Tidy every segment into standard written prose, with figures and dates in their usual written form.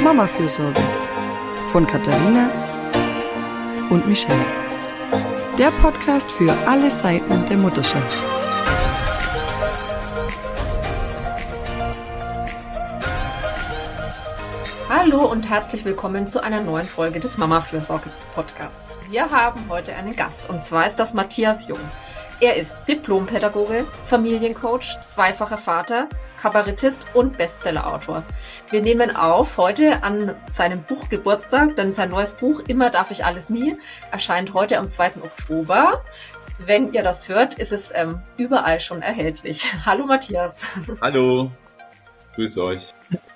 Mamafürsorge von Katharina und Michelle. Der Podcast für alle Seiten der Mutterschaft. Hallo und herzlich willkommen zu einer neuen Folge des Mamafürsorge-Podcasts. Wir haben heute einen Gast und zwar ist das Matthias Jung. Er ist Diplompädagoge, Familiencoach, zweifacher Vater, Kabarettist und Bestsellerautor. Wir nehmen auf heute an seinem Buchgeburtstag, denn sein neues Buch Immer darf ich alles nie erscheint heute am 2. Oktober. Wenn ihr das hört, ist es überall schon erhältlich. Hallo Matthias. Hallo, grüß euch.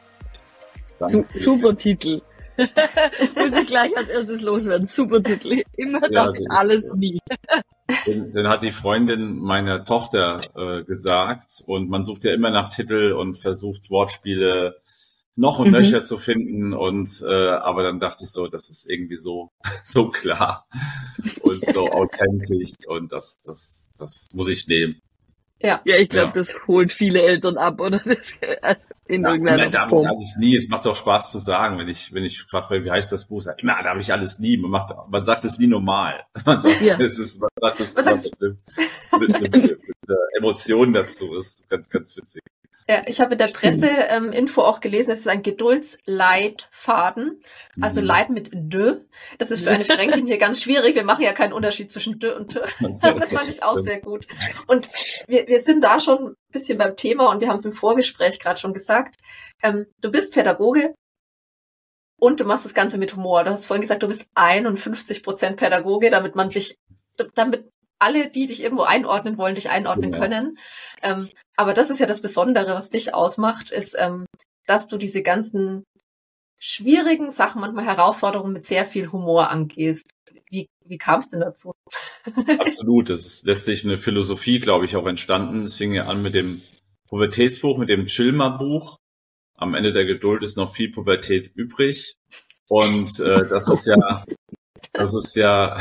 Super Titel. Muss ich gleich als erstes loswerden. Super Titel. Immer darf ich alles nie. Den hat die Freundin meiner Tochter gesagt und man sucht ja immer nach Titel und versucht Wortspiele noch und nöcher zu finden und aber dann dachte ich so, das ist irgendwie so klar und so authentisch und das muss ich nehmen. Ja, ich glaube, das holt viele Eltern ab, oder? In irgendeiner darf Form. ich alles nie. Es macht auch Spaß zu sagen, wenn ich frage, wie heißt das Buch, immer darf ich alles nie. Man sagt es nie normal. Man sagt es mit Emotionen dazu. Ist ganz, ganz witzig. Ja, ich habe in der Presse-Info auch gelesen, es ist ein Geduldsleitfaden, also Leit mit D. Das ist für eine Fränkin hier ganz schwierig. Wir machen ja keinen Unterschied zwischen D und T. Das fand ich auch sehr gut. Und wir sind da schon ein bisschen beim Thema und wir haben es im Vorgespräch gerade schon gesagt. Du bist Pädagoge und du machst das Ganze mit Humor. Du hast vorhin gesagt, du bist 51% Pädagoge, damit alle, die dich irgendwo einordnen wollen, dich einordnen können. Aber das ist ja das Besondere, was dich ausmacht, ist, dass du diese ganzen schwierigen Sachen, manchmal Herausforderungen mit sehr viel Humor angehst. Wie kam es denn dazu? Absolut. Das ist letztlich eine Philosophie, glaube ich, auch entstanden. Es fing ja an mit dem Pubertätsbuch, mit dem Chilmer-Buch. Am Ende der Geduld ist noch viel Pubertät übrig. Und das ist ja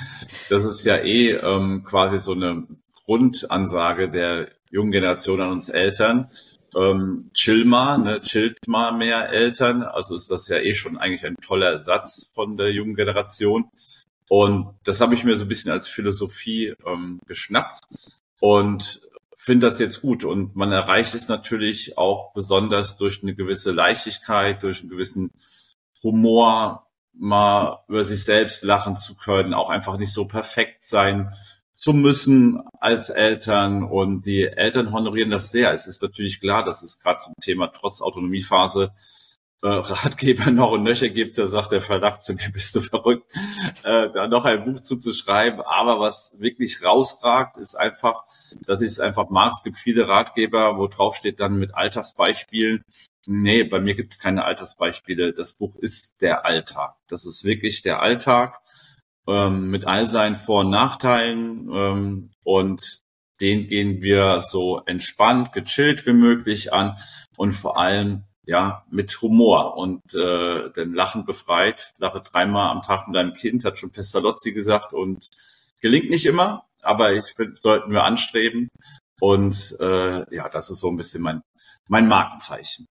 quasi so eine Grundansage der jungen Generation an uns Eltern. Chill mal, chillt mal mehr Eltern. Also ist das ja schon eigentlich ein toller Satz von der jungen Generation. Und das habe ich mir so ein bisschen als Philosophie geschnappt und finde das jetzt gut. Und man erreicht es natürlich auch besonders durch eine gewisse Leichtigkeit, durch einen gewissen Humor, mal über sich selbst lachen zu können, auch einfach nicht so perfekt sein zu müssen als Eltern. Und die Eltern honorieren das sehr. Es ist natürlich klar, dass es gerade zum Thema trotz Autonomiephase Ratgeber noch und nöcher gibt. Da sagt der Verdacht zu mir, bist du verrückt, da noch ein Buch zuzuschreiben. Aber was wirklich rausragt, ist einfach, dass ich es einfach mag. Es gibt viele Ratgeber, wo drauf steht dann mit Alltagsbeispielen. Nee, bei mir gibt es keine Alltagsbeispiele. Das Buch ist der Alltag. Das ist wirklich der Alltag mit all seinen Vor- und Nachteilen und den gehen wir so entspannt, gechillt wie möglich an und vor allem mit Humor und denn Lachen befreit. Lache 3-mal am Tag mit deinem Kind, hat schon Pestalozzi gesagt und gelingt nicht immer, aber ich finde, sollten wir anstreben und das ist so ein bisschen mein Markenzeichen.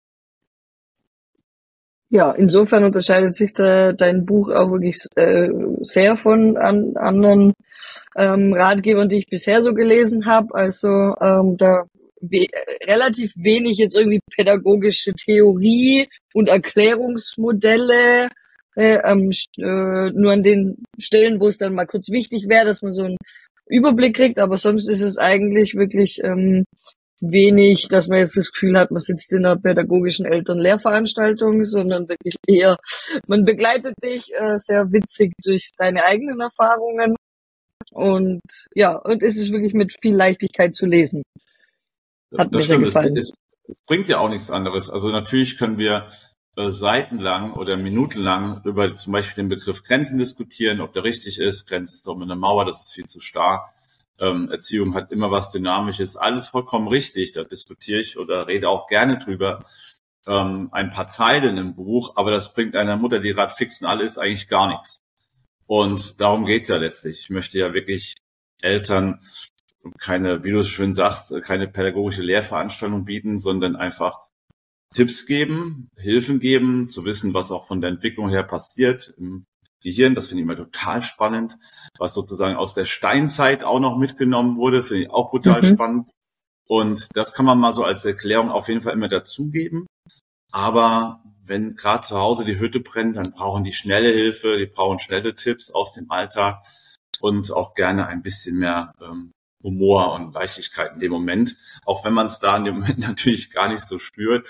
Ja, insofern unterscheidet sich dein Buch auch wirklich sehr von anderen Ratgebern, die ich bisher so gelesen habe. Also da relativ wenig jetzt irgendwie pädagogische Theorie und Erklärungsmodelle, nur an den Stellen, wo es dann mal kurz wichtig wäre, dass man so einen Überblick kriegt. Aber sonst ist es eigentlich wirklich wenig, dass man jetzt das Gefühl hat, man sitzt in einer pädagogischen Eltern-Lehrveranstaltung, sondern wirklich eher, man begleitet dich sehr witzig durch deine eigenen Erfahrungen und es ist wirklich mit viel Leichtigkeit zu lesen. Hat das mir sehr stimmt, gefallen. es bringt ja auch nichts anderes. Also natürlich können wir seitenlang oder minutenlang über zum Beispiel den Begriff Grenzen diskutieren, ob der richtig ist. Grenze ist doch mit einer Mauer, das ist viel zu starr. Erziehung hat immer was Dynamisches, alles vollkommen richtig, da diskutiere ich oder rede auch gerne drüber. Ein paar Zeilen im Buch, aber das bringt einer Mutter, die gerade fix und alle ist, eigentlich gar nichts. Und darum geht's ja letztlich. Ich möchte ja wirklich Eltern keine, wie du es schön sagst, keine pädagogische Lehrveranstaltung bieten, sondern einfach Tipps geben, Hilfen geben, zu wissen, was auch von der Entwicklung her passiert im Gehirn. Das finde ich immer total spannend. Was sozusagen aus der Steinzeit auch noch mitgenommen wurde, finde ich auch brutal spannend. Und das kann man mal so als Erklärung auf jeden Fall immer dazugeben. Aber wenn gerade zu Hause die Hütte brennt, dann brauchen die schnelle Hilfe, die brauchen schnelle Tipps aus dem Alltag und auch gerne ein bisschen mehr Humor und Leichtigkeit in dem Moment, auch wenn man es da in dem Moment natürlich gar nicht so spürt.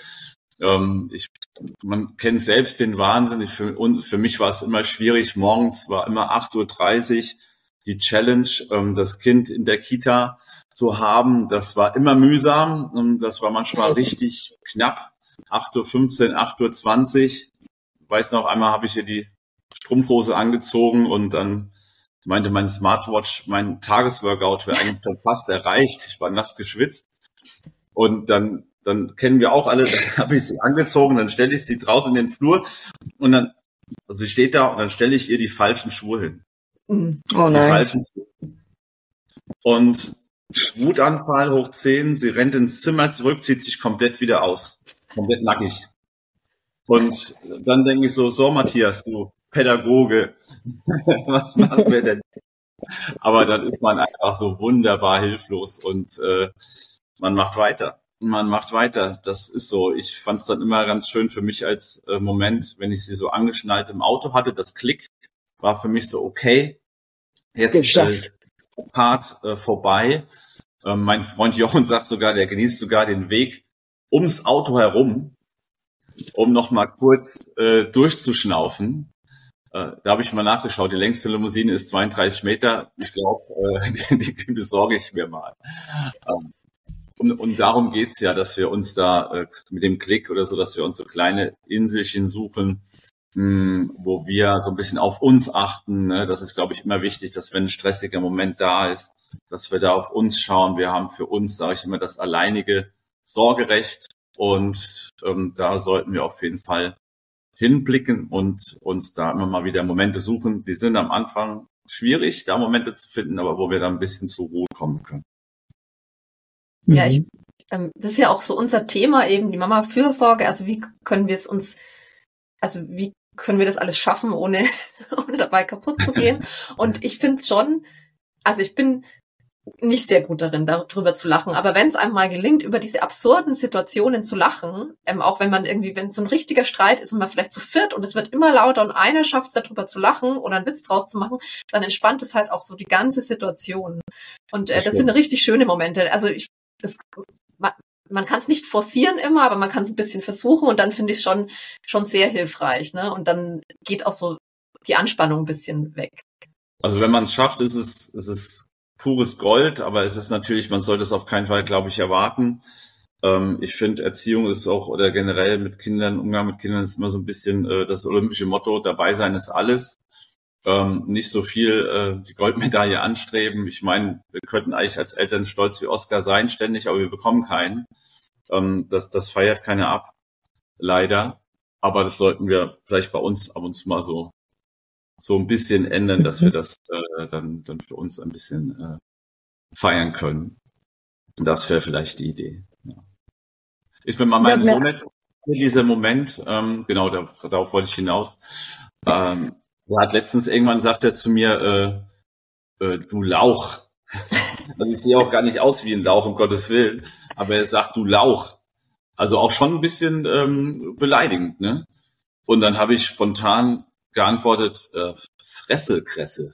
Man kennt selbst den Wahnsinn. Für mich war es immer schwierig. Morgens war immer 8:30 Uhr die Challenge, das Kind in der Kita zu haben. Das war immer mühsam und das war manchmal richtig knapp. 8:15 Uhr, 8:20 Uhr. Weiß noch, einmal habe ich ihr die Strumpfhose angezogen und dann meinte mein Smartwatch, mein Tagesworkout wäre eigentlich schon fast erreicht. Ich war nass geschwitzt. Und dann kennen wir auch alle, dann habe ich sie angezogen, dann stelle ich sie draußen in den Flur und dann, also sie steht da und dann stelle ich ihr die falschen Schuhe hin. Oh nein. Die falschen Schuhe. Und Wutanfall hoch 10, sie rennt ins Zimmer zurück, zieht sich komplett wieder aus. Komplett nackig. Und dann denke ich so Matthias, du Pädagoge, was machen wir denn? Aber dann ist man einfach so wunderbar hilflos und man macht weiter. Das ist so. Ich fand es dann immer ganz schön für mich als Moment, wenn ich sie so angeschnallt im Auto hatte. Das Klick war für mich so, okay, jetzt ist der Part vorbei. Mein Freund Jochen sagt sogar, der genießt sogar den Weg ums Auto herum, um noch mal kurz durchzuschnaufen. Da habe ich mal nachgeschaut, die längste Limousine ist 32 Meter. Ich glaube, die besorge ich mir mal. Und darum geht's ja, dass wir uns da mit dem Klick oder so, dass wir uns so kleine Inselchen suchen, wo wir so ein bisschen auf uns achten. Ne? Das ist, glaube ich, immer wichtig, dass wenn ein stressiger Moment da ist, dass wir da auf uns schauen. Wir haben für uns, sage ich immer, das alleinige Sorgerecht. Und da sollten wir auf jeden Fall hinblicken und uns da immer mal wieder Momente suchen. Die sind am Anfang schwierig, da Momente zu finden, aber wo wir dann ein bisschen zur Ruhe kommen können. Ja, das ist ja auch so unser Thema eben, die Mama-Fürsorge. Also wie können wir das alles schaffen, ohne dabei kaputt zu gehen? Und ich finde es schon, also ich bin nicht sehr gut darin, darüber zu lachen. Aber wenn es einem mal gelingt, über diese absurden Situationen zu lachen, auch wenn so ein richtiger Streit ist und man vielleicht zu viert und es wird immer lauter und einer schafft es, darüber zu lachen oder einen Witz draus zu machen, dann entspannt es halt auch so die ganze Situation. Und das sind richtig schöne Momente. Also man kann es nicht forcieren immer, aber man kann es ein bisschen versuchen und dann finde ich es schon sehr hilfreich. Ne? Und dann geht auch so die Anspannung ein bisschen weg. Also wenn man es schafft, ist es pures Gold, aber es ist natürlich, man sollte es auf keinen Fall, glaube ich, erwarten. Ich finde, Erziehung ist auch, oder generell mit Kindern, Umgang mit Kindern ist immer so ein bisschen das olympische Motto, dabei sein ist alles. Nicht so viel die Goldmedaille anstreben. Ich meine, wir könnten eigentlich als Eltern stolz wie Oscar sein ständig, aber wir bekommen keinen. Das feiert keiner ab, leider. Aber das sollten wir vielleicht bei uns ab und zu mal so ein bisschen ändern, dass wir das dann für uns ein bisschen feiern können. Das wäre vielleicht die Idee. Ja. Ich bin mal meinem Sohn jetzt dieser Moment, genau, darauf wollte ich hinaus. Er hat letztens irgendwann gesagt er zu mir, du Lauch. Also ich sehe auch gar nicht aus wie ein Lauch, um Gottes Willen. Aber er sagt, du Lauch. Also auch schon ein bisschen beleidigend, ne? Und dann habe ich spontan geantwortet, Fresse-Kresse.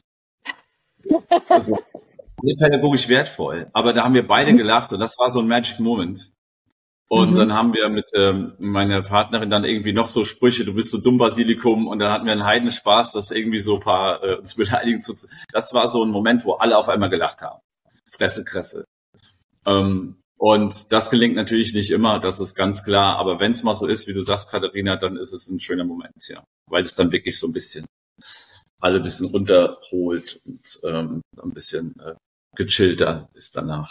Also pädagogisch wertvoll. Aber da haben wir beide gelacht und das war so ein Magic Moment. Und dann haben wir mit meiner Partnerin dann irgendwie noch so Sprüche, du bist so dumm Basilikum, und dann hatten wir einen Heidenspaß, das irgendwie so ein paar uns beleidigen zu. Das war so ein Moment, wo alle auf einmal gelacht haben. Fresse-Kresse. Und das gelingt natürlich nicht immer, das ist ganz klar. Aber wenn es mal so ist, wie du sagst, Katharina, dann ist es ein schöner Moment, ja. Weil es dann wirklich so ein bisschen alle ein bisschen runterholt und ein bisschen gechillter ist danach.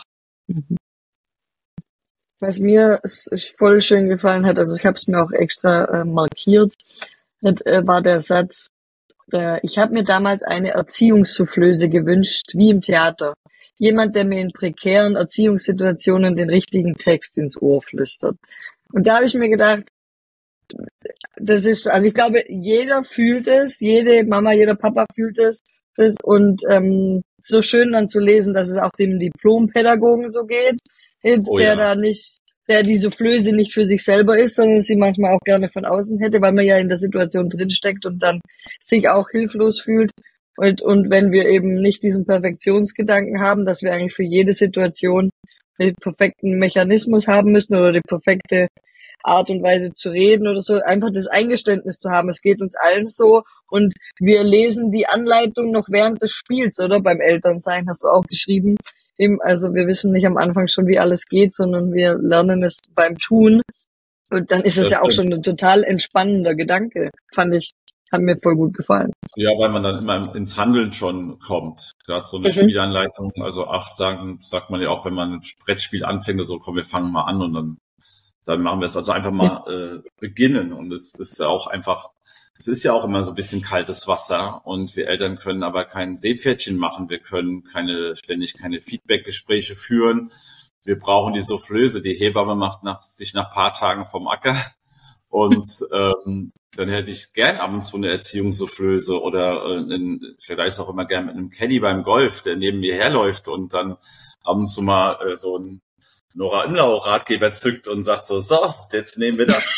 Was mir voll schön gefallen hat, also ich habe es mir auch extra markiert, war der Satz, ich habe mir damals eine Erziehungssoufflöse gewünscht, wie im Theater. Jemand, der mir in prekären Erziehungssituationen den richtigen Text ins Ohr flüstert. Und da habe ich mir gedacht, das ist, also ich glaube, jeder fühlt es, jede Mama, jeder Papa fühlt es. Und so schön dann zu lesen, dass es auch dem Diplompädagogen so geht, der die Soufflöse nicht für sich selber ist, sondern sie manchmal auch gerne von außen hätte, weil man ja in der Situation drinsteckt und dann sich auch hilflos fühlt. Und wenn wir eben nicht diesen Perfektionsgedanken haben, dass wir eigentlich für jede Situation den perfekten Mechanismus haben müssen oder die perfekte Art und Weise zu reden oder so, einfach das Eingeständnis zu haben, es geht uns allen so und wir lesen die Anleitung noch während des Spiels, oder? Beim Elternsein hast du auch geschrieben. Also wir wissen nicht am Anfang schon, wie alles geht, sondern wir lernen es beim Tun. Und dann ist es ja auch schon ein total entspannender Gedanke, hat mir voll gut gefallen. Ja, weil man dann immer ins Handeln schon kommt. Gerade so eine Spielanleitung, also sagt man ja auch, wenn man ein Brettspiel anfängt, so komm, wir fangen mal an und dann machen wir es also einfach mal beginnen. Und es ist ja auch einfach, es ist ja auch immer so ein bisschen kaltes Wasser und wir Eltern können aber kein Seepferdchen machen. Wir können ständig keine Feedback-Gespräche führen. Wir brauchen die Soufflöse. Die Hebamme macht sich nach ein paar Tagen vom Acker. Und dann hätte ich gern ab und zu eine Erziehungssoufflöse oder vielleicht auch immer gern mit einem Caddy beim Golf, der neben mir herläuft und dann ab und zu mal so ein Nora Imlau-Ratgeber zückt und sagt so, jetzt nehmen wir das.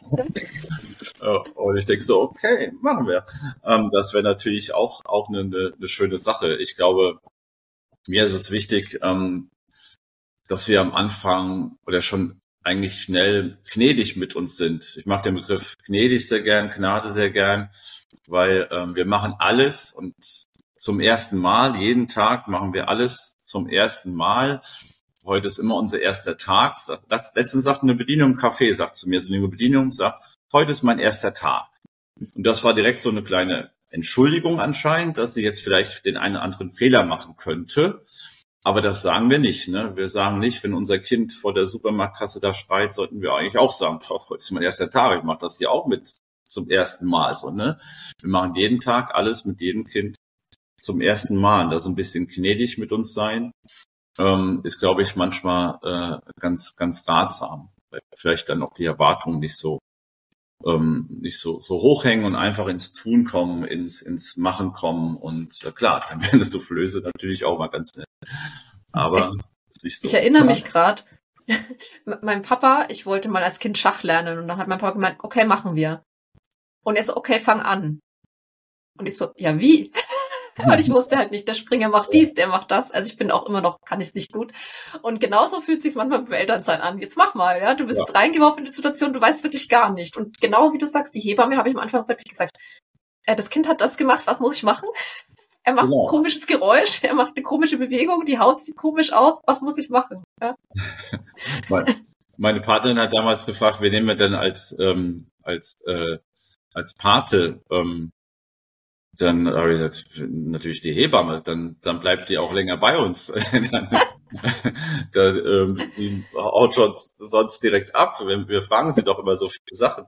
Und ich denke so, okay, machen wir. Das wäre natürlich auch eine schöne Sache. Ich glaube, mir ist es wichtig, dass wir am Anfang oder schon eigentlich schnell gnädig mit uns sind. Ich mag den Begriff gnädig sehr gern, Gnade sehr gern, weil wir machen alles und zum ersten Mal, jeden Tag machen wir alles zum ersten Mal. Heute ist immer unser erster Tag. Letztens sagte eine Bedienung im Café, sagt zu mir, so eine Bedienung, sagt, heute ist mein erster Tag. Und das war direkt so eine kleine Entschuldigung anscheinend, dass sie jetzt vielleicht den einen oder anderen Fehler machen könnte. Aber das sagen wir nicht, ne? Wir sagen nicht, wenn unser Kind vor der Supermarktkasse da schreit, sollten wir eigentlich auch sagen, heute ist mein erster Tag, ich mache das hier auch mit zum ersten Mal, so, ne? Wir machen jeden Tag alles mit jedem Kind zum ersten Mal. Da so ein bisschen gnädig mit uns sein, ist, glaube ich, manchmal ganz, ganz ratsam. Weil vielleicht dann auch die Erwartungen nicht so hochhängen und einfach ins Tun kommen, ins Machen kommen. Und klar, dann wäre eine Soufflöse natürlich auch mal ganz nett. Aber ist nicht so. Ich erinnere mich gerade, mein Papa, ich wollte mal als Kind Schach lernen und dann hat mein Papa gemeint, okay, machen wir. Und er so, okay, fang an. Und ich so, ja, wie? Weil ich wusste halt nicht, der Springer macht dies, der macht das. Also ich bin auch immer noch, kann ich es nicht gut. Und genauso fühlt sich manchmal beim Elternsein an. Jetzt mach mal, ja. Du bist reingeworfen in die Situation, du weißt wirklich gar nicht. Und genau wie du sagst, die Hebamme habe ich am Anfang wirklich gesagt, das Kind hat das gemacht, was muss ich machen? Er macht ein komisches Geräusch, er macht eine komische Bewegung, die Haut sieht komisch aus, was muss ich machen? Ja? Meine Partnerin hat damals gefragt, wen nehmen wir denn als Pate? Dann habe ich gesagt, natürlich die Hebamme, dann bleibt die auch länger bei uns. Die haut schon sonst direkt ab. Wir fragen sie doch immer so viele Sachen.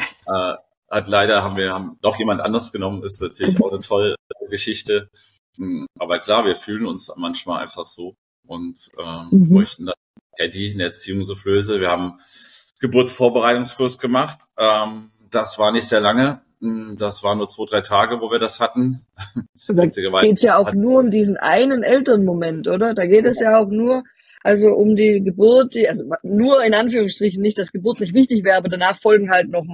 Haben doch jemand anders genommen, ist natürlich auch eine tolle Geschichte. Aber klar, wir fühlen uns manchmal einfach so und bräuchten dann Caddy, eine Erziehungssoufflöse. Wir haben Geburtsvorbereitungskurs gemacht. Das war nicht sehr lange. Das waren nur 2-3 Tage, wo wir das hatten. Da geht's ja auch nur um diesen einen Elternmoment, oder? Da geht es ja auch nur, also um die Geburt, also nur in Anführungsstrichen, nicht, dass Geburt nicht wichtig wäre, aber danach folgt halt noch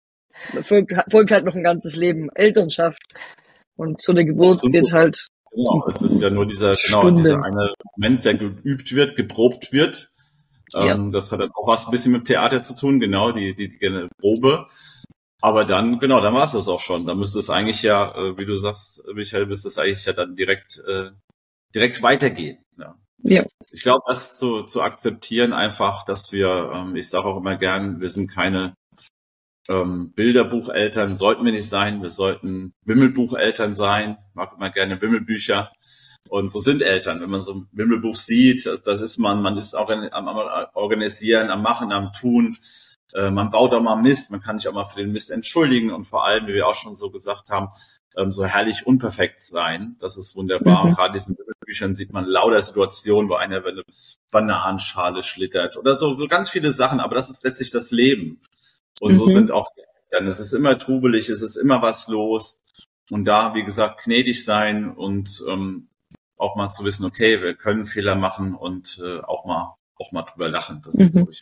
ein ganzes Leben Elternschaft. Und so eine Geburt geht halt. Genau, es ist ja nur dieser eine Moment, der geübt wird, geprobt wird. Das hat dann auch was ein bisschen mit Theater zu tun, genau, die Probe. Aber dann war es das auch schon. Da müsste es eigentlich ja, wie du sagst, Michael, müsste es eigentlich ja dann direkt weitergehen. Ja. Ich glaube, das zu akzeptieren einfach, dass wir, ich sage auch immer gern, wir sind keine Bilderbucheltern, sollten wir nicht sein. Wir sollten Wimmelbucheltern sein. Ich mag immer gerne Wimmelbücher. Und so sind Eltern. Wenn man so ein Wimmelbuch sieht, das ist man ist auch am Organisieren, am Machen, am Tun. Man baut auch mal Mist, man kann sich auch mal für den Mist entschuldigen und vor allem, wie wir auch schon so gesagt haben, so herrlich unperfekt sein. Das ist wunderbar. Und gerade diesen Büchern sieht man lauter Situationen, wo einer über eine Bananenschale schlittert oder so ganz viele Sachen, aber das ist letztlich das Leben. Und so sind auch, es ist immer trubelig, es ist immer was los. Und da, wie gesagt, gnädig sein und auch mal zu wissen, okay, wir können Fehler machen und auch mal drüber lachen. Das ist, glaube ich,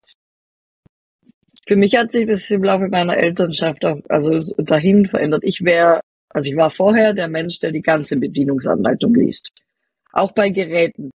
Für mich hat sich das im Laufe meiner Elternschaft auch, also dahin verändert. Ich war vorher der Mensch, der die ganze Bedienungsanleitung liest. Auch bei Geräten.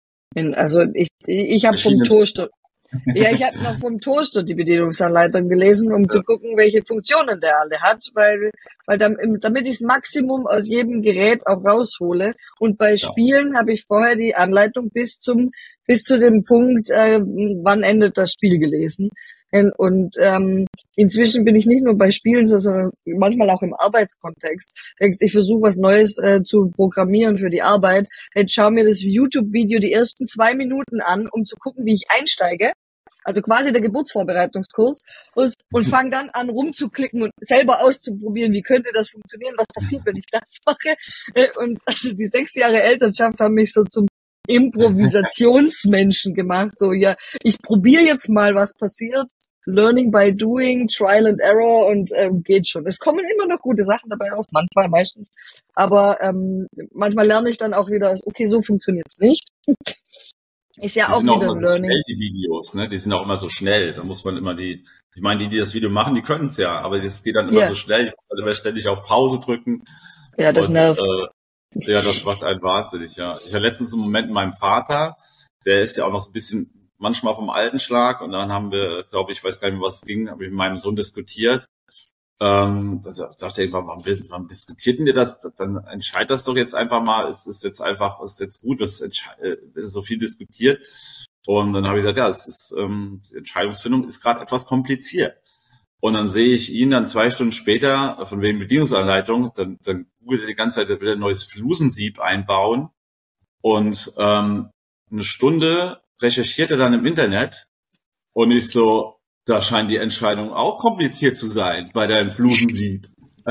Ich habe vom Toaster, ich habe noch vom Toaster die Bedienungsanleitung gelesen, um zu gucken, welche Funktionen der alle hat, weil damit ich das Maximum aus jedem Gerät auch raushole. Und bei Spielen habe ich vorher die Anleitung bis zu dem Punkt, wann endet das Spiel gelesen. Und inzwischen bin ich nicht nur bei Spielen, sondern manchmal auch im Arbeitskontext. Ich versuche was Neues zu programmieren für die Arbeit. Jetzt schau mir das YouTube-Video die ersten 2 Minuten an, um zu gucken, wie ich einsteige. Also quasi der Geburtsvorbereitungskurs. Und fange dann an rumzuklicken und selber auszuprobieren, wie könnte das funktionieren, was passiert, wenn ich das mache. Und also die 6 Jahre Elternschaft haben mich so zum Improvisationsmenschen gemacht. So, ja, ich probiere jetzt mal, was passiert. Learning by doing, Trial and Error und geht schon. Es kommen immer noch gute Sachen dabei raus, meistens. Aber manchmal lerne ich dann auch wieder, okay, so funktioniert's nicht. Ist ja auch wieder ein Learning. Schnell, die Videos, ne? Die sind auch immer so schnell. Da muss man immer ich meine, die das Video machen, die können es ja, aber das geht dann immer so schnell. Ich muss dann immer ständig auf Pause drücken. Ja, das nervt. Ja, das macht einen wahnsinnig, ja. Ich hatte letztens einen Moment mit meinem Vater, der ist ja auch noch so ein bisschen manchmal vom alten Schlag und dann haben wir, glaube ich, weiß gar nicht mehr, was es ging, habe ich mit meinem Sohn diskutiert. Da sagte er, warum diskutiert denn ihr das? Dann entscheidet das doch jetzt einfach mal, ist jetzt gut, was ist so viel diskutiert. Und dann habe ich gesagt, ja, die Entscheidungsfindung ist gerade etwas kompliziert. Und dann sehe ich ihn dann 2 Stunden später, von wegen Bedienungsanleitung, dann googelt er die ganze Zeit, er will ein neues Flusensieb einbauen. Und eine Stunde recherchiert er dann im Internet. Und ich so, da scheint die Entscheidung auch kompliziert zu sein bei deinem Flusensieb.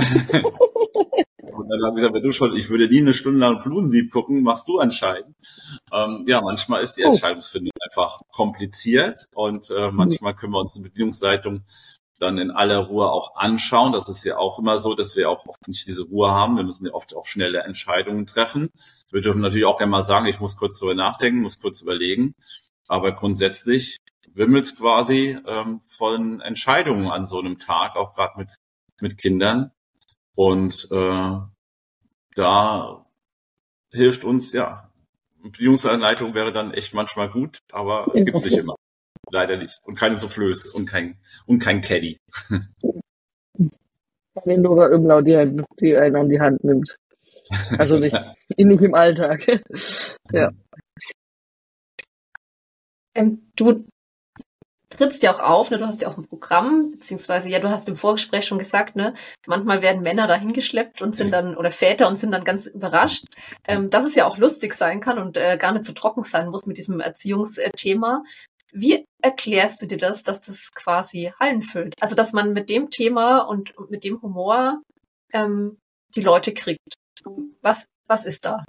Und dann habe ich gesagt, ich würde nie eine Stunde lang Flusensieb gucken, machst du anscheinend. Ja, manchmal ist die Entscheidungsfindung einfach kompliziert und manchmal können wir uns eine Bedienungsleitung dann in aller Ruhe auch anschauen. Das ist ja auch immer so, dass wir auch oft nicht diese Ruhe haben. Wir müssen ja oft auch schnelle Entscheidungen treffen. Wir dürfen natürlich auch gerne mal sagen, ich muss kurz darüber nachdenken, muss kurz überlegen. Aber grundsätzlich wimmelt's quasi von Entscheidungen an so einem Tag, auch gerade mit Kindern. Und da hilft uns, Bedienungsanleitung wäre dann echt manchmal gut, aber gibt's nicht immer. Leider nicht. Und keine Soufflöse und kein Caddy. Keine Nora Umlaut, die einen an die Hand nimmt. Also nicht im Alltag. Ja. Du trittst ja auch auf, ne? Du hast ja auch ein Programm, beziehungsweise, du hast im Vorgespräch schon gesagt, ne? Manchmal werden Männer dahin geschleppt und sind dann, oder Väter und sind dann ganz überrascht, dass es ja auch lustig sein kann und gar nicht so trocken sein muss mit diesem Erziehungsthema. Wie erklärst du dir das, dass das quasi Hallen füllt? Also, dass man mit dem Thema und mit dem Humor die Leute kriegt. Was ist da?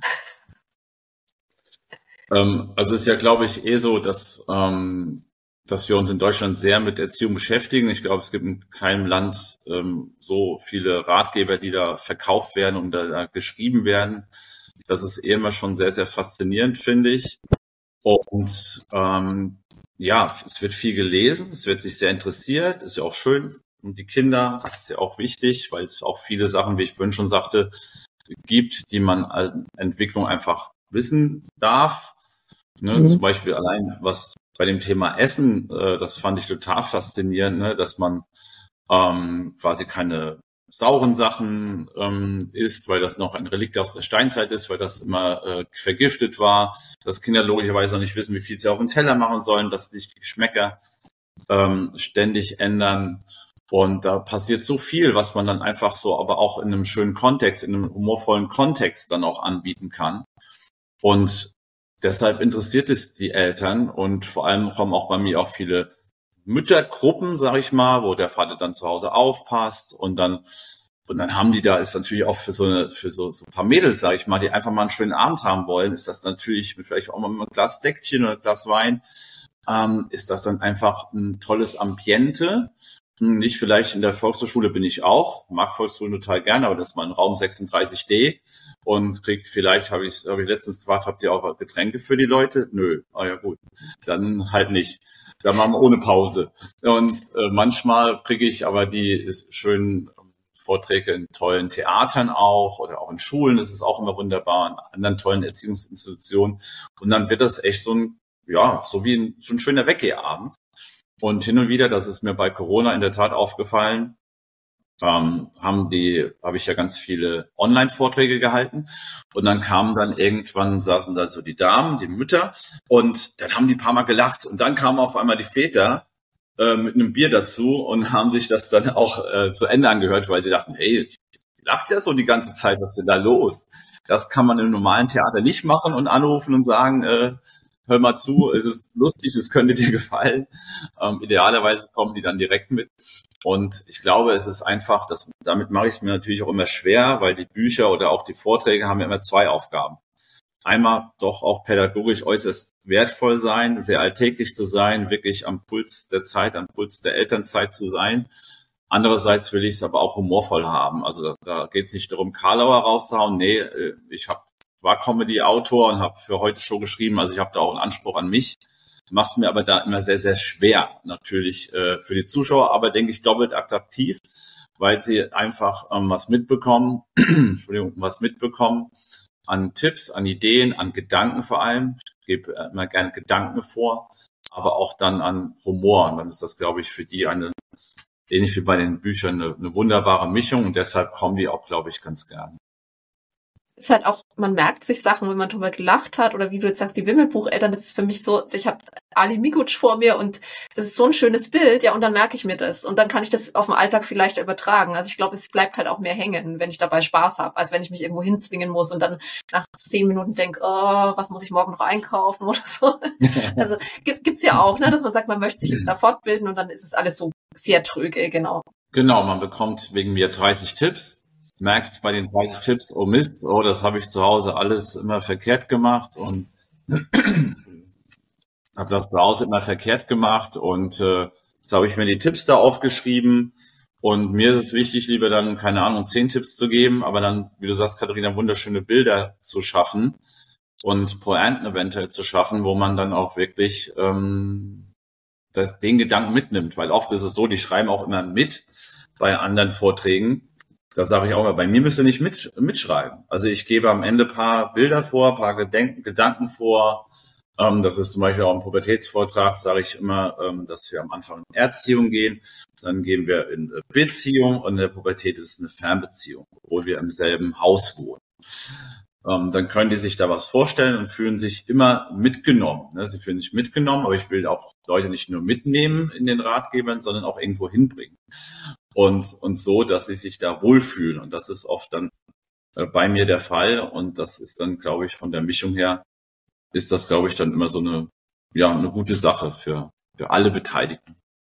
Also es ist ja, glaube ich, so, dass wir uns in Deutschland sehr mit Erziehung beschäftigen. Ich glaube, es gibt in keinem Land so viele Ratgeber, die da verkauft werden und da geschrieben werden. Das ist immer schon sehr, sehr faszinierend, finde ich. Und es wird viel gelesen, es wird sich sehr interessiert, ist ja auch schön. Und die Kinder, das ist ja auch wichtig, weil es auch viele Sachen, wie ich vorhin schon sagte, gibt, die man als Entwicklung einfach wissen darf. Ne? Zum Beispiel allein was bei dem Thema Essen, das fand ich total faszinierend, ne? Dass man quasi keine sauren Sachen isst, weil das noch ein Relikt aus der Steinzeit ist, weil das immer vergiftet war, dass Kinder logischerweise noch nicht wissen, wie viel sie auf den Teller machen sollen, dass sich die Geschmäcker ständig ändern. Und da passiert so viel, was man dann einfach so, aber auch in einem schönen Kontext, in einem humorvollen Kontext dann auch anbieten kann. Und deshalb interessiert es die Eltern und vor allem kommen auch bei mir auch viele Müttergruppen, sag ich mal, wo der Vater dann zu Hause aufpasst und dann Und dann haben die da, ist natürlich auch für so ein paar Mädels, sage ich mal, die einfach mal einen schönen Abend haben wollen, ist das natürlich mit vielleicht auch mal ein Glas Deckchen oder ein Glas Wein, ist das dann einfach ein tolles Ambiente. Nicht vielleicht in der Volkshochschule bin ich auch, mag Volkshochschule total gerne, aber das ist mal ein Raum 36D und kriegt vielleicht, habe ich letztens gefragt, habt ihr auch Getränke für die Leute? Nö, ja gut, dann halt nicht. Dann machen wir ohne Pause. Und manchmal kriege ich aber die schönen Vorträge in tollen Theatern auch oder auch in Schulen, das ist auch immer wunderbar, in anderen tollen Erziehungsinstitutionen. Und dann wird das echt so ein schöner Weggehabend. Und hin und wieder, das ist mir bei Corona in der Tat aufgefallen, habe ich ja ganz viele Online-Vorträge gehalten und dann saßen da so die Damen, die Mütter und dann haben die ein paar Mal gelacht und dann kamen auf einmal die Väter mit einem Bier dazu und haben sich das dann auch zu Ende angehört, weil sie dachten, hey, die lacht ja so die ganze Zeit, was ist denn da los? Das kann man im normalen Theater nicht machen und anrufen und sagen, hör mal zu, es ist lustig, es könnte dir gefallen. Idealerweise kommen die dann direkt mit. Und ich glaube, es ist einfach, damit mache ich es mir natürlich auch immer schwer, weil die Bücher oder auch die Vorträge haben ja immer zwei Aufgaben. Einmal doch auch pädagogisch äußerst wertvoll sein, sehr alltäglich zu sein, wirklich am Puls der Zeit, am Puls der Elternzeit zu sein. Andererseits will ich es aber auch humorvoll haben. Also da geht es nicht darum, Karlauer rauszuhauen. Nee, war Comedy-Autor und habe für heute Show geschrieben, also ich habe da auch einen Anspruch an mich. Mach's mir aber da immer sehr, sehr schwer, natürlich für die Zuschauer, aber denke ich doppelt attraktiv, weil sie einfach was mitbekommen an Tipps, an Ideen, an Gedanken vor allem. Ich gebe immer gerne Gedanken vor, aber auch dann an Humor. Und dann ist das, glaube ich, für die ähnlich wie bei den Büchern, eine wunderbare Mischung und deshalb kommen die auch, glaube ich, ganz gern. Halt auch, man merkt sich Sachen, wenn man drüber gelacht hat oder wie du jetzt sagst, die Wimmelbucheltern, das ist für mich so, ich habe Ali Mikuc vor mir und das ist so ein schönes Bild, ja, und dann merke ich mir das und dann kann ich das auf den Alltag vielleicht übertragen. Also ich glaube, es bleibt halt auch mehr hängen, wenn ich dabei Spaß habe, als wenn ich mich irgendwo hinzwingen muss und dann nach 10 Minuten denke, oh, was muss ich morgen noch einkaufen oder so. Also gibt's ja auch, ne, dass man sagt, man möchte sich jetzt da fortbilden und dann ist es alles so sehr tröge, genau. Genau, man bekommt wegen mir 30 Tipps. Merkt bei den 30 Tipps, oh Mist, das habe ich zu Hause alles immer verkehrt gemacht und habe das zu Hause immer verkehrt gemacht und jetzt habe ich mir die Tipps da aufgeschrieben und mir ist es wichtig, lieber dann, keine Ahnung, 10 Tipps zu geben, aber dann, wie du sagst, Katharina, wunderschöne Bilder zu schaffen und Pointen eventuell zu schaffen, wo man dann auch wirklich den Gedanken mitnimmt, weil oft ist es so, die schreiben auch immer mit bei anderen Vorträgen. Das sage ich auch mal, bei mir müsst ihr nicht mitschreiben. Also ich gebe am Ende ein paar Bilder vor, ein paar Gedanken vor. Das ist zum Beispiel auch im Pubertätsvortrag, sage ich immer, dass wir am Anfang in Erziehung gehen, dann gehen wir in Beziehung und in der Pubertät ist es eine Fernbeziehung, obwohl wir im selben Haus wohnen. Dann können die sich da was vorstellen und fühlen sich immer mitgenommen. Sie fühlen sich mitgenommen, aber ich will auch Leute nicht nur mitnehmen in den Ratgebern, sondern auch irgendwo hinbringen. Und so, dass sie sich da wohlfühlen. Und das ist oft dann bei mir der Fall. Und das ist dann, glaube ich, von der Mischung her, ist das, glaube ich, dann immer so eine gute Sache für alle Beteiligten.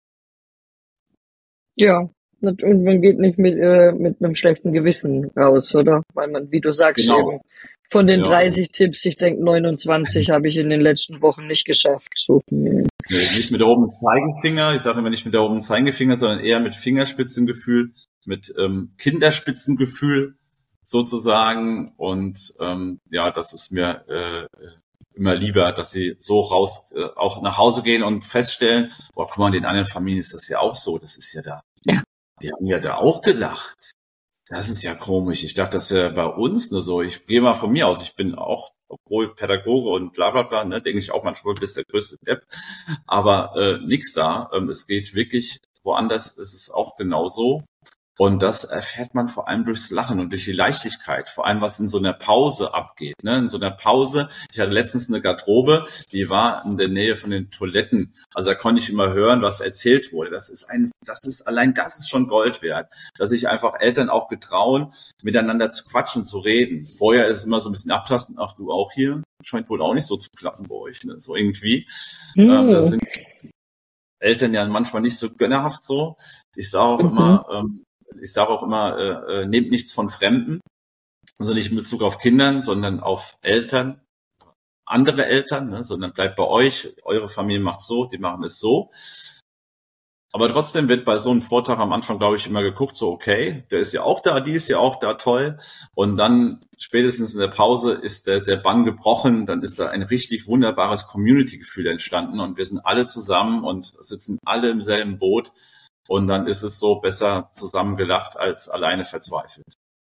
Ja, und man geht nicht mit einem schlechten Gewissen raus, oder? Weil man, wie du sagst, Genau. eben von den 30 Tipps, ich denke 29 habe ich in den letzten Wochen nicht geschafft. So. Nee, nicht mit erhobenem Zeigefinger, ich sage immer nicht mit erhobenem Zeigefinger, sondern eher mit Fingerspitzengefühl, mit Kinderspitzengefühl sozusagen. Und das ist mir immer lieber, dass sie so raus auch nach Hause gehen und feststellen, guck mal, in den anderen Familien ist das ja auch so, das ist ja da. Ja. Die haben ja da auch gelacht. Das ist ja komisch. Ich dachte, das wäre bei uns nur so. Ich gehe mal von mir aus. Ich bin auch, obwohl Pädagoge und bla bla bla, denke ich auch manchmal, du bist der größte Depp. Aber nix da. Es geht wirklich woanders. Ist es auch genauso. Und das erfährt man vor allem durchs Lachen und durch die Leichtigkeit. Vor allem, was in so einer Pause abgeht. In so einer Pause. Ich hatte letztens eine Garderobe, die war in der Nähe von den Toiletten. Also da konnte ich immer hören, was erzählt wurde. Das ist schon Gold wert. Dass sich einfach Eltern auch getrauen, miteinander zu quatschen, zu reden. Vorher ist es immer so ein bisschen abtastend. Ach, du auch hier? Scheint wohl auch nicht so zu klappen bei euch, ne? So irgendwie. Das sind Eltern ja manchmal nicht so gönnerhaft so. Ich sage auch immer, ich sage auch immer, nehmt nichts von Fremden, also nicht in Bezug auf Kindern, sondern auf Eltern, andere Eltern, ne, sondern bleibt bei euch, eure Familie macht so, die machen es so. Aber trotzdem wird bei so einem Vortrag am Anfang, glaube ich, immer geguckt, so okay, der ist ja auch da, die ist ja auch da, toll. Und dann spätestens in der Pause ist der Bann gebrochen, dann ist da ein richtig wunderbares Community-Gefühl entstanden und wir sind alle zusammen und sitzen alle im selben Boot. Und dann ist es so besser zusammen gelacht als alleine verzweifelt.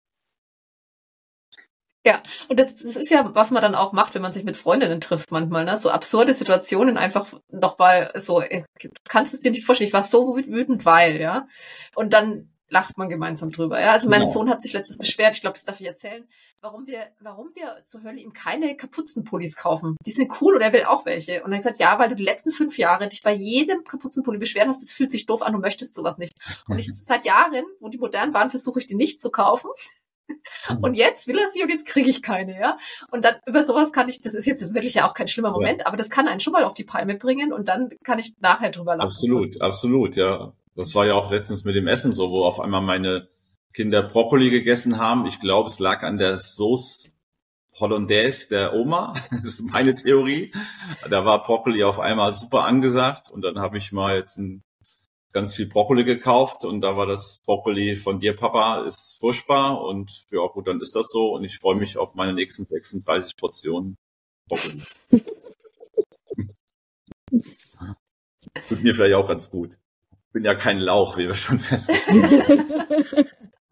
Ja, und das ist ja, was man dann auch macht, wenn man sich mit Freundinnen trifft manchmal, ne? So absurde Situationen einfach noch mal so, du kannst es dir nicht vorstellen, ich war so wütend, weil, ja. Und dann lacht man gemeinsam drüber, ja. Also mein Sohn hat sich letztens beschwert, ich glaube, das darf ich erzählen, warum wir zur Hölle ihm keine Kapuzenpullis kaufen. Die sind cool und er will auch welche. Und er hat gesagt, ja, weil du die letzten 5 Jahre dich bei jedem Kapuzenpulli beschwert hast, das fühlt sich doof an, du möchtest sowas nicht. Und ich seit Jahren, wo die modern waren, versuche ich die nicht zu kaufen. Und jetzt will er sie und jetzt kriege ich keine, ja. Und dann über sowas kann ich, das ist jetzt wirklich ja auch kein schlimmer Moment, aber das kann einen schon mal auf die Palme bringen und dann kann ich nachher drüber lachen. Absolut, ja. Das war ja auch letztens mit dem Essen so, wo auf einmal meine Kinder Brokkoli gegessen haben. Ich glaube, es lag an der Sauce Hollandaise der Oma. Das ist meine Theorie. Da war Brokkoli auf einmal super angesagt und dann habe ich mal jetzt ganz viel Brokkoli gekauft und da war das Brokkoli von dir, Papa, ist furchtbar und ja gut, dann ist das so und ich freue mich auf meine nächsten 36 Portionen Brokkoli. Tut mir vielleicht auch ganz gut. Bin ja kein Lauch, wie wir schon feststellen.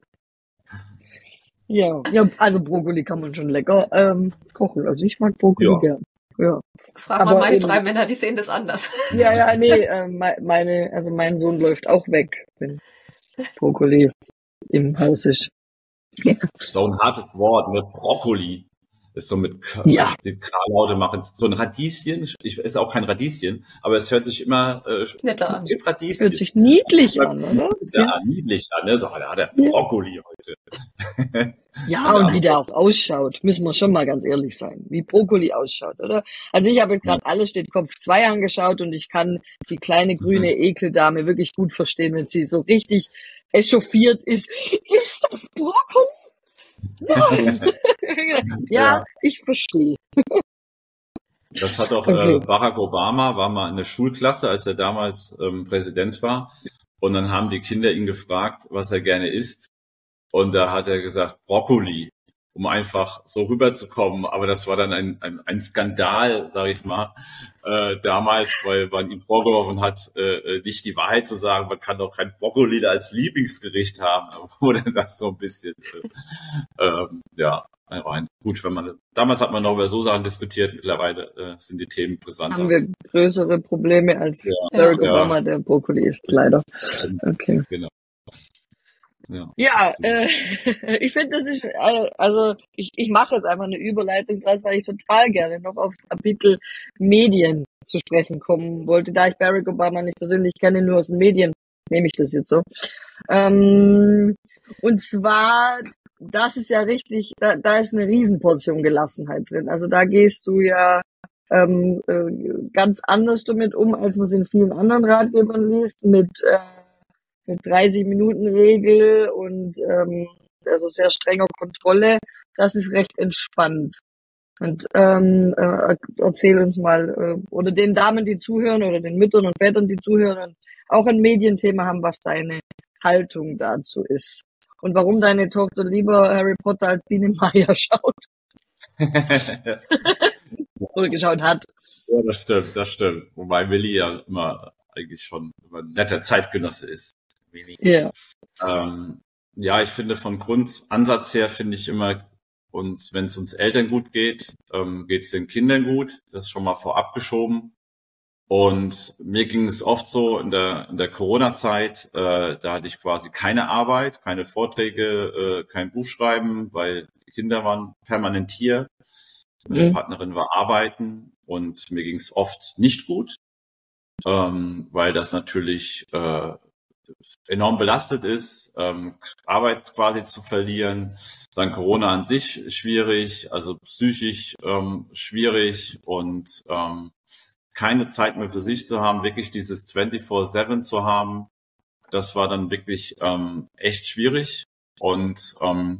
Ja, also Brokkoli kann man schon lecker kochen. Also ich mag Brokkoli gern. Ja. Frag mal meine 3 Männer, die sehen das anders. Ja, nee, mein Sohn läuft auch weg, wenn Brokkoli im Haus ist. Ja. So ein hartes Wort, ne? Brokkoli. Ist so mit die K-Laute machen. So ein Radieschen, ich esse auch kein Radieschen, aber es hört sich immer netter an. Radieschen. Hört sich niedlich an, oder? Ist ja niedlich an, ne? So, da hat er Brokkoli heute. Ja, und wie der auch ausschaut, müssen wir schon mal ganz ehrlich sein, wie Brokkoli ausschaut, oder? Also ich habe gerade Alles steht Kopf 2 angeschaut und ich kann die kleine grüne Ekeldame wirklich gut verstehen, wenn sie so richtig echauffiert ist. Ist das Brokkoli? Nein. Ja, ich verstehe. Das hat auch Barack Obama, war mal in der Schulklasse, als er damals Präsident war. Und dann haben die Kinder ihn gefragt, was er gerne isst. Und da hat er gesagt, Brokkoli, um einfach so rüberzukommen. Aber das war dann ein Skandal, sage ich mal, damals, weil man ihm vorgeworfen hat, nicht die Wahrheit zu sagen. Man kann doch kein Brokkoli als Lieblingsgericht haben. Da wurde das so ein bisschen, gut, damals hat man noch über so Sachen diskutiert, mittlerweile sind die Themen brisanter. Haben wir größere Probleme als Barack Obama, der Brokkoli isst, leider. Okay. Genau. Ja, ich finde, das ist, also ich mache jetzt einfach eine Überleitung draus, weil ich total gerne noch aufs Kapitel Medien zu sprechen kommen wollte. Da ich Barack Obama nicht persönlich kenne, nur aus den Medien, nehme ich das jetzt so. Und zwar, das ist ja richtig, da ist eine Riesenportion Gelassenheit drin. Also da gehst du ja ganz anders damit um, als man es in vielen anderen Ratgebern liest, mit 30-Minuten-Regel und also sehr strenger Kontrolle. Das ist recht entspannt. Und erzähl uns mal, oder den Damen, die zuhören, oder den Müttern und Vätern, die zuhören und auch ein Medienthema haben, was deine Haltung dazu ist. Und warum deine Tochter lieber Harry Potter als Biene Maya schaut. Oder geschaut hat. Ja, das stimmt. Wobei Willi ja immer eigentlich schon ein netter Zeitgenosse ist. Ja. Ja, ich finde von Grundansatz her finde ich immer, und wenn es uns Eltern gut geht, geht es den Kindern gut. Das ist schon mal vorab geschoben. Und mir ging es oft so in der Corona-Zeit, da hatte ich quasi keine Arbeit, keine Vorträge, kein Buch schreiben, weil die Kinder waren permanent hier. Meine Partnerin war arbeiten und mir ging es oft nicht gut, weil das natürlich enorm belastet ist, Arbeit quasi zu verlieren, dann Corona an sich schwierig, also psychisch schwierig und keine Zeit mehr für sich zu haben, wirklich dieses 24/7 zu haben, Das war dann wirklich echt schwierig. Und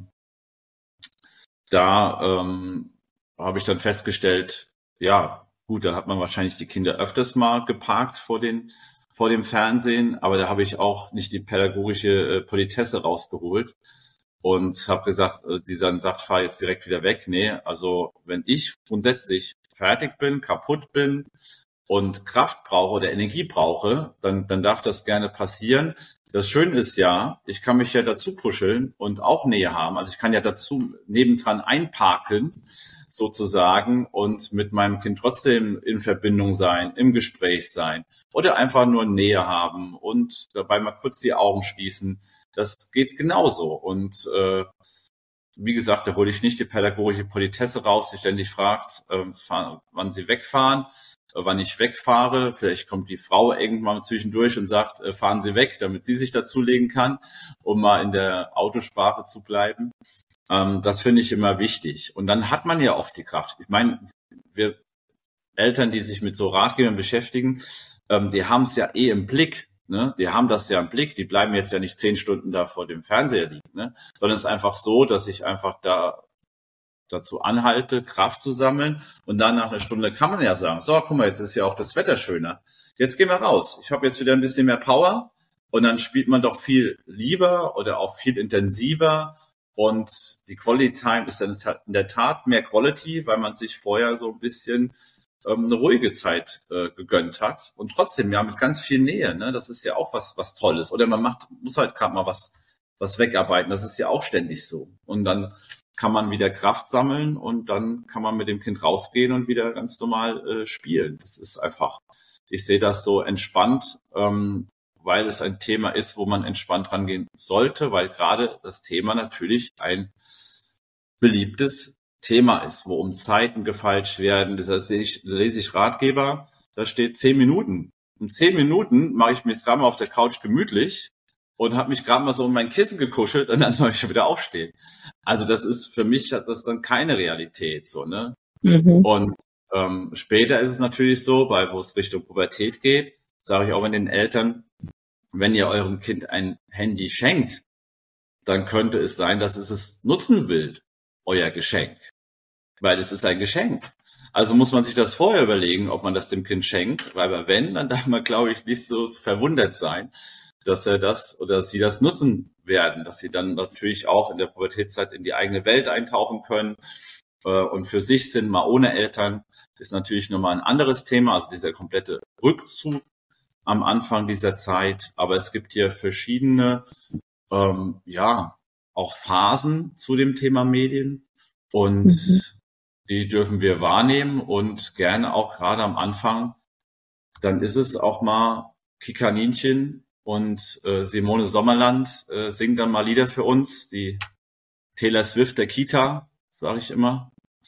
da habe ich dann festgestellt, ja, gut, da hat man wahrscheinlich die Kinder öfters mal geparkt vor dem Fernsehen, aber da habe ich auch nicht die pädagogische Politesse rausgeholt und habe gesagt, dieser sagt, fahr jetzt direkt wieder weg. Nee, also wenn ich grundsätzlich fertig bin, kaputt bin und Kraft brauche oder Energie brauche, dann darf das gerne passieren. Das Schöne ist ja, ich kann mich ja dazu kuscheln und auch Nähe haben. Also ich kann ja dazu nebendran einparken sozusagen und mit meinem Kind trotzdem in Verbindung sein, im Gespräch sein oder einfach nur Nähe haben und dabei mal kurz die Augen schließen. Das geht genauso. Und wie gesagt, da hole ich nicht die pädagogische Politesse raus, die ständig fragt, wann sie wegfahren, wann ich wegfahre. Vielleicht kommt die Frau irgendwann zwischendurch und sagt, fahren Sie weg, damit sie sich dazulegen kann, um mal in der Autosprache zu bleiben. Das finde ich immer wichtig. Und dann hat man ja oft die Kraft. Ich meine, wir Eltern, die sich mit so Ratgebern beschäftigen, die haben es ja im Blick. Ne? Die haben das ja im Blick. Die bleiben jetzt ja nicht 10 Stunden da vor dem Fernseher liegen, ne? Sondern es ist einfach so, dass ich einfach dazu anhalte, Kraft zu sammeln. Und dann nach einer Stunde kann man ja sagen, so, guck mal, jetzt ist ja auch das Wetter schöner. Jetzt gehen wir raus. Ich habe jetzt wieder ein bisschen mehr Power. Und dann spielt man doch viel lieber oder auch viel intensiver. Und die Quality Time ist dann in der Tat mehr Quality, weil man sich vorher so ein bisschen eine ruhige Zeit gegönnt hat. Und trotzdem, ja, mit ganz viel Nähe, ne? Das ist ja auch was Tolles. Oder man muss halt gerade mal was wegarbeiten. Das ist ja auch ständig so. Und dann kann man wieder Kraft sammeln und dann kann man mit dem Kind rausgehen und wieder ganz normal spielen. Das ist einfach, ich sehe das so entspannt, weil es ein Thema ist, wo man entspannt rangehen sollte, weil gerade das Thema natürlich ein beliebtes Thema ist, wo um Zeiten gefeilscht werden. Das heißt, lese ich Ratgeber, da steht 10 Minuten. Um 10 Minuten mache ich mir jetzt gerade mal auf der Couch gemütlich und habe mich gerade mal so in mein Kissen gekuschelt und dann soll ich schon wieder aufstehen. Also das ist für mich, hat das dann keine Realität, so, ne? Mhm. Und später ist es natürlich so, wo es Richtung Pubertät geht, sage ich auch den Eltern, wenn ihr eurem Kind ein Handy schenkt, dann könnte es sein, dass es nutzen will, euer Geschenk. Weil es ist ein Geschenk. Also muss man sich das vorher überlegen, ob man das dem Kind schenkt, weil wenn, dann darf man, glaube ich, nicht so verwundert sein, dass er das oder sie das nutzen werden, dass sie dann natürlich auch in der Pubertätszeit in die eigene Welt eintauchen können und für sich sind, mal ohne Eltern, ist natürlich nochmal ein anderes Thema, also dieser komplette Rückzug am Anfang dieser Zeit. Aber es gibt hier verschiedene, auch Phasen zu dem Thema Medien und die dürfen wir wahrnehmen und gerne auch gerade am Anfang. Dann ist es auch mal Kikaninchen und Simone Sommerland singt dann mal Lieder für uns, die Taylor Swift der Kita, sage ich immer.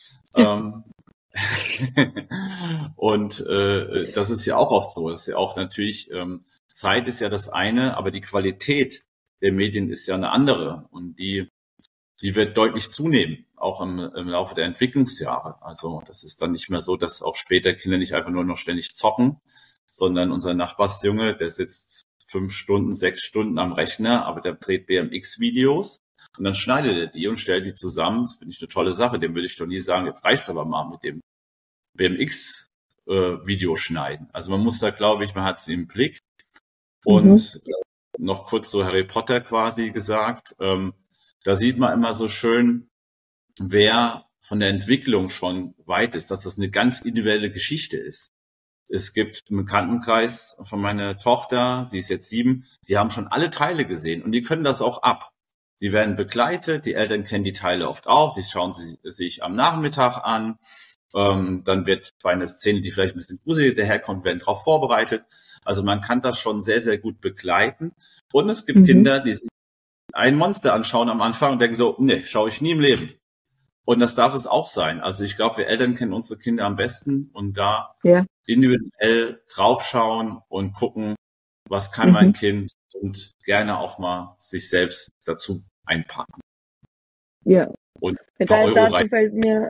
Und das ist ja auch oft so. Das ist ja auch natürlich, Zeit ist ja das eine, aber die Qualität der Medien ist ja eine andere und die wird deutlich zunehmen, auch im Laufe der Entwicklungsjahre. Also das ist dann nicht mehr so, dass auch später Kinder nicht einfach nur noch ständig zocken, sondern unser Nachbarsjunge, der sitzt 5 Stunden, 6 Stunden am Rechner, aber der dreht BMX-Videos und dann schneidet er die und stellt die zusammen. Das finde ich eine tolle Sache. Dem würde ich doch nie sagen, jetzt reicht's aber mal mit dem BMX-Video schneiden. Also man muss da, glaube ich, man hat es im Blick. Und noch kurz so Harry Potter quasi gesagt, da sieht man immer so schön, wer von der Entwicklung schon weit ist, dass das eine ganz individuelle Geschichte ist. Es gibt einen Bekanntenkreis von meiner Tochter, sie ist jetzt 7, die haben schon alle Teile gesehen und die können das auch ab. Die werden begleitet, die Eltern kennen die Teile oft auch, die schauen sie sich am Nachmittag an. Dann wird bei einer Szene, die vielleicht ein bisschen gruselig daherkommt, werden darauf vorbereitet. Also man kann das schon sehr, sehr gut begleiten. Und es gibt Kinder, die sich ein Monster anschauen am Anfang und denken so, nee, schaue ich nie im Leben. Und das darf es auch sein. Also ich glaube, wir Eltern kennen unsere Kinder am besten und da individuell draufschauen und gucken, was kann mein Kind und gerne auch mal sich selbst dazu einpacken. Ja. Und dazu fällt mir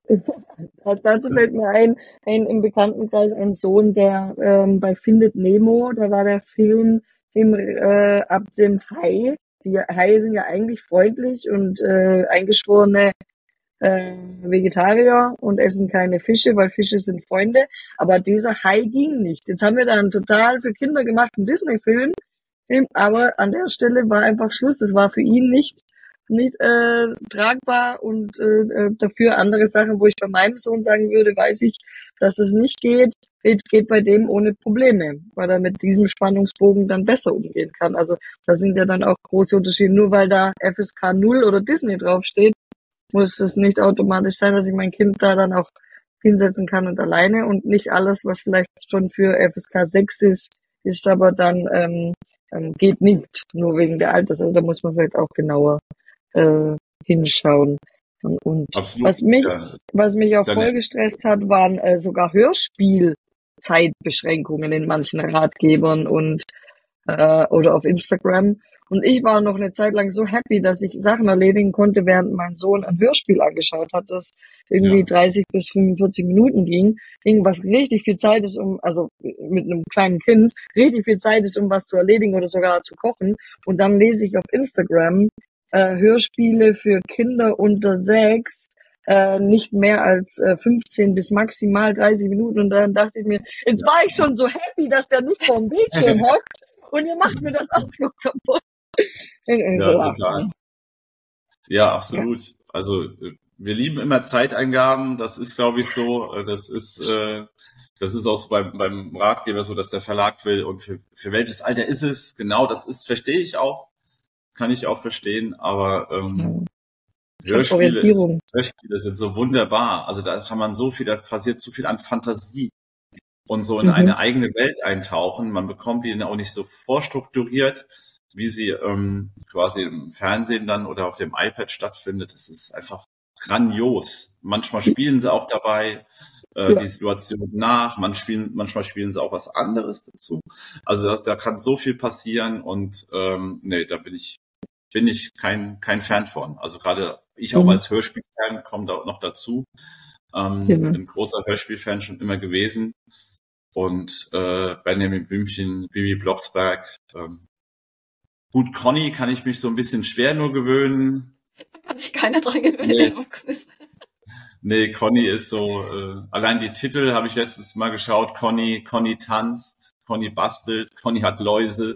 ein im Bekanntenkreis ein Sohn, der bei Findet Nemo, da war der Film ab dem Hai. Die Haie sind ja eigentlich freundlich und eingeschworene Vegetarier und essen keine Fische, weil Fische sind Freunde. Aber dieser Hai ging nicht. Jetzt haben wir da einen total für Kinder gemachten Disney-Film, aber an der Stelle war einfach Schluss. Das war für ihn nicht tragbar und dafür andere Sachen, wo ich bei meinem Sohn sagen würde, weiß ich, dass es nicht geht bei dem ohne Probleme, weil er mit diesem Spannungsbogen dann besser umgehen kann. Also da sind ja dann auch große Unterschiede. Nur weil da FSK 0 oder Disney draufsteht, muss es nicht automatisch sein, dass ich mein Kind da dann auch hinsetzen kann und alleine und nicht alles, was vielleicht schon für FSK 6 ist aber dann geht nicht, nur wegen der Alters. Also da muss man vielleicht auch genauer hinschauen. Und Absolut. was mich auch voll gestresst hat, waren sogar Hörspielzeitbeschränkungen in manchen Ratgebern und oder auf Instagram. Und ich war noch eine Zeit lang so happy, dass ich Sachen erledigen konnte, während mein Sohn ein Hörspiel angeschaut hat, das irgendwie 30 bis 45 Minuten ging, was richtig viel Zeit ist, also mit einem kleinen Kind, richtig viel Zeit ist, um was zu erledigen oder sogar zu kochen. Und dann lese ich auf Instagram Hörspiele für Kinder unter 6, nicht mehr als 15 bis maximal 30 Minuten. Und dann dachte ich mir, jetzt war ich schon so happy, dass der nicht vor dem Bildschirm hockt und ihr macht mir das auch noch kaputt. Ja, total. Ja, absolut. Ja. Also wir lieben immer Zeiteingaben. Das ist, glaube ich, so. Das ist auch so beim Ratgeber so, dass der Verlag will. Und für welches Alter ist es? Genau, verstehe ich auch. Kann ich auch verstehen. Aber Hörspiele sind so wunderbar. Also da kann man da passiert so viel an Fantasie und so in eine eigene Welt eintauchen. Man bekommt die auch nicht so vorstrukturiert, wie sie quasi im Fernsehen dann oder auf dem iPad stattfindet. Das ist einfach grandios. Manchmal spielen sie auch dabei die Situation nach, manchmal spielen sie auch was anderes dazu. Also da kann so viel passieren und da bin ich kein Fan von. Also gerade ich auch als Hörspielfan komme da noch dazu. Bin großer Hörspielfan schon immer gewesen. Und Benjamin Blümchen, Bibi Blocksberg, gut, Conny kann ich mich so ein bisschen schwer nur gewöhnen. Da kann sich keiner dran gewöhnen, der erwachsen ist. Nee, Conny ist so, allein die Titel habe ich letztens mal geschaut. Conny tanzt, Conny bastelt, Conny hat Läuse.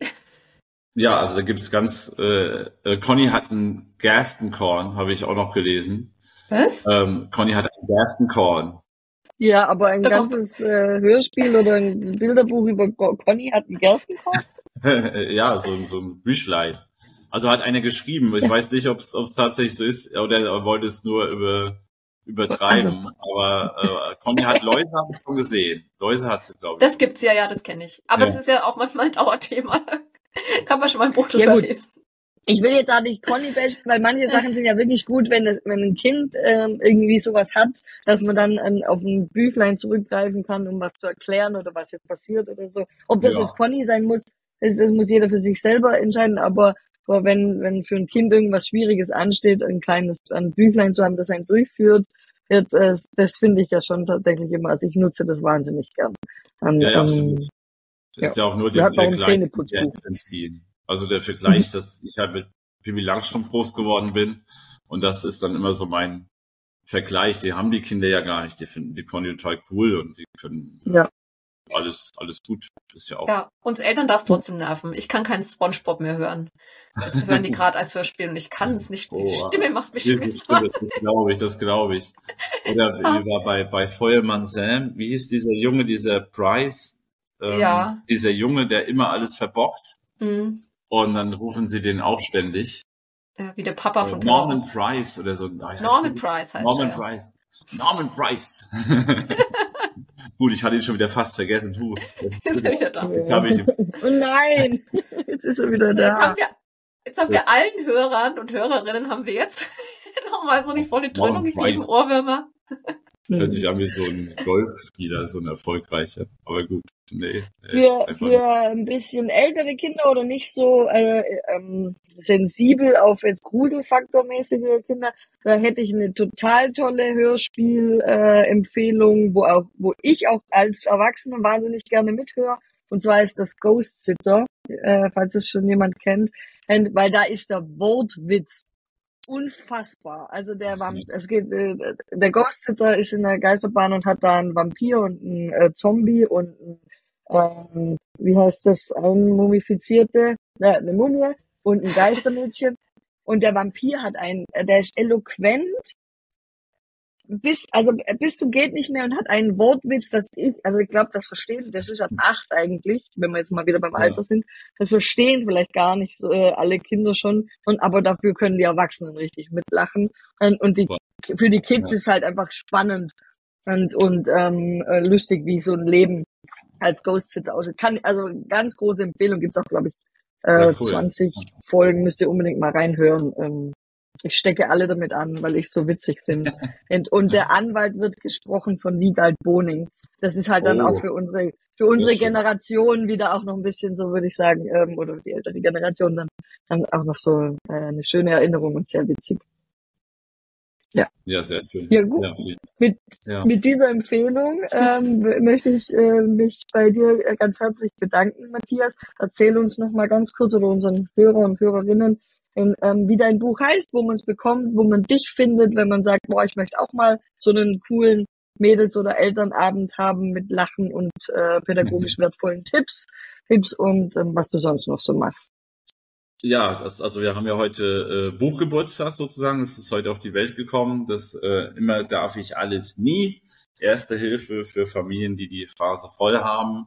Ja, also da gibt's Conny hat ein Gerstenkorn, habe ich auch noch gelesen. Was? Conny hat ein Gerstenkorn. Ja, aber ein ganzes Hörspiel oder ein Bilderbuch über Conny hat ein Gerstenkorn? Ja, so ein Büchlein. Also hat einer geschrieben. Ich weiß nicht, ob es tatsächlich so ist oder er wollte es nur übertreiben. Also. Aber Conny hat Läuse, habe ich schon gesehen. Läuse hat sie, glaube ich. Das gibt's ja, das kenne ich. Aber das ist ja auch manchmal ein Dauerthema. Kann man schon mal ein Buch drüber lesen. Ich will jetzt auch nicht Conny bashen, weil manche Sachen sind ja wirklich gut, wenn ein Kind irgendwie sowas hat, dass man dann auf ein Büchlein zurückgreifen kann, um was zu erklären oder was jetzt passiert oder so. Ob das jetzt Conny sein muss, das muss jeder für sich selber entscheiden, aber wenn für ein Kind irgendwas Schwieriges ansteht, ein Büchlein zu haben, das einen durchführt, das finde ich ja schon tatsächlich immer, also ich nutze das wahnsinnig gern. Absolut. Das ist ja auch nur der Vergleich. Also der Vergleich, dass ich halt mit Pippi Langstrumpf groß geworden bin und das ist dann immer so mein Vergleich. Die haben die Kinder ja gar nicht. Die finden die Conny total cool und die können alles gut. Das ist ja auch. Ja, uns Eltern darf trotzdem nerven. Ich kann keinen SpongeBob mehr hören. Das hören die gerade als Hörspiel und ich kann es nicht. Diese Stimme macht mich schon Das glaube ich. Oder bei Feuermann Sam, wie hieß dieser Junge, dieser Price? Dieser Junge, der immer alles verbockt. Mhm. Und dann rufen sie den auch ständig. Ja, wie der Papa von Norman Price oder so. Norman Price heißt er. Norman Price. Gut, ich hatte ihn schon wieder fast vergessen. Ist er wieder da? Jetzt habe ich ihn. Oh nein, jetzt ist er wieder da. Jetzt haben wir allen Hörern und Hörerinnen nochmal so eine volle Dröhnung gegeben, Ohrwürmer. Hört sich an wie so ein Golfspieler, so ein erfolgreicher. Aber gut, nee. Für ein bisschen ältere Kinder oder nicht so sensibel auf jetzt gruselfaktormäßige Kinder, da hätte ich eine total tolle Hörspiel-Empfehlung, wo ich auch als Erwachsene wahnsinnig gerne mithöre. Und zwar ist das Ghost Sitter, falls es schon jemand kennt, weil da ist der Wortwitz unfassbar. Also der Ghost Sitter ist in der Geisterbahn und hat da einen Vampir und einen Zombie und wie heißt das, eine Mumie und ein Geistermädchen. Und der Vampir der ist eloquent bis zum geht nicht mehr und hat einen Wortwitz, ich glaube, das verstehen, das ist ab 8 eigentlich, wenn wir jetzt mal wieder beim Alter sind, das verstehen vielleicht gar nicht alle Kinder schon, aber dafür können die Erwachsenen richtig mitlachen und für die Kids ist halt einfach spannend und lustig, wie so ein Leben als Ghost Sitter aussieht. Also ganz große Empfehlung, gibt's auch, glaube ich, 20 Folgen, müsst ihr unbedingt mal reinhören. Ich stecke alle damit an, weil ich es so witzig finde. Und der Anwalt wird gesprochen von Wiegald Boning. Das ist halt dann auch für unsere Generation wieder auch noch ein bisschen so, würde ich sagen, oder die ältere Generation dann auch noch so eine schöne Erinnerung und sehr witzig. Ja. Ja, sehr schön. Ja, gut. Ja, mit dieser Empfehlung möchte ich mich bei dir ganz herzlich bedanken, Matthias. Erzähl uns noch mal ganz kurz oder unseren Hörer und Hörerinnen, wie dein Buch heißt, wo man es bekommt, wo man dich findet, wenn man sagt, boah, ich möchte auch mal so einen coolen Mädels- oder Elternabend haben mit Lachen und pädagogisch wertvollen Tipps und was du sonst noch so machst. Ja, also wir haben ja heute Buchgeburtstag sozusagen, es ist heute auf die Welt gekommen, das immer darf ich alles nie, Erste Hilfe für Familien, die die Phase voll haben,